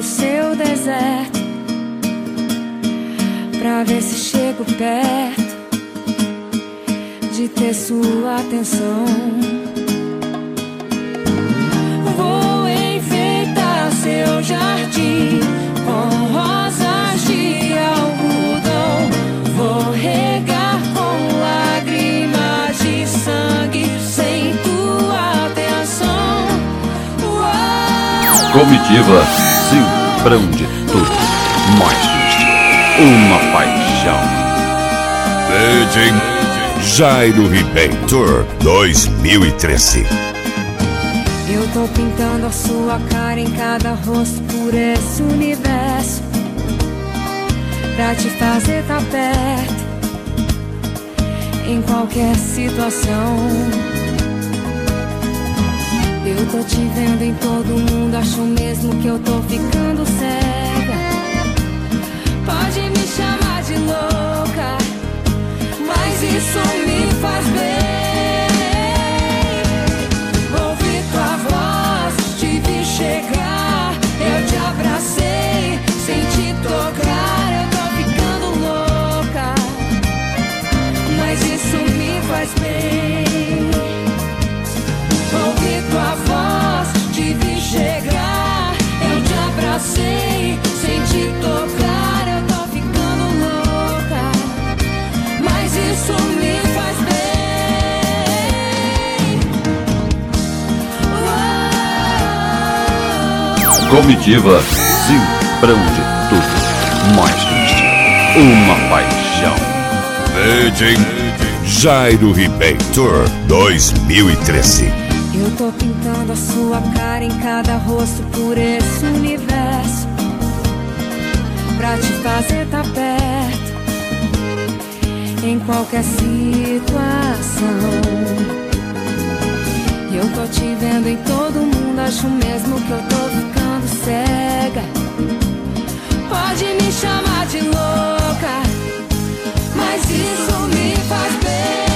pelo seu deserto pra ver se chego perto de ter sua atenção. Vou enfeitar seu jardim com rosas de algodão. Vou regar com lágrimas de sangue sem tua atenção. Comitiva Cifrão de Tudo, mais triste, uma paixão. Virgin Jairo Ribeiro Tour 2013. Eu tô pintando a sua cara em cada rosto por esse universo, pra te fazer tá perto em qualquer situação. Eu tô te vendo em todo mundo, acho mesmo que eu tô ficando cega. Pode me chamar de louca, mas isso me faz bem. Ouvi tua voz, te vi chegar, eu te abracei, sem te tocar, eu tô ficando louca, mas isso me faz bem. Ouvi tua voz, te vi chegar, eu te abracei, sem te tocar, eu tô ficando louca, mas isso me faz bem. Comitiva Cifrão de Tudo, mais triste, uma paixão. Virgin Jairo Ribeiro Tour 2013. Eu tô pintando a sua cara em cada rosto por esse universo, pra te fazer tá perto em qualquer situação. Eu tô te vendo em todo mundo, acho mesmo que eu tô ficando cega. Pode me chamar de louca, mas isso me faz bem.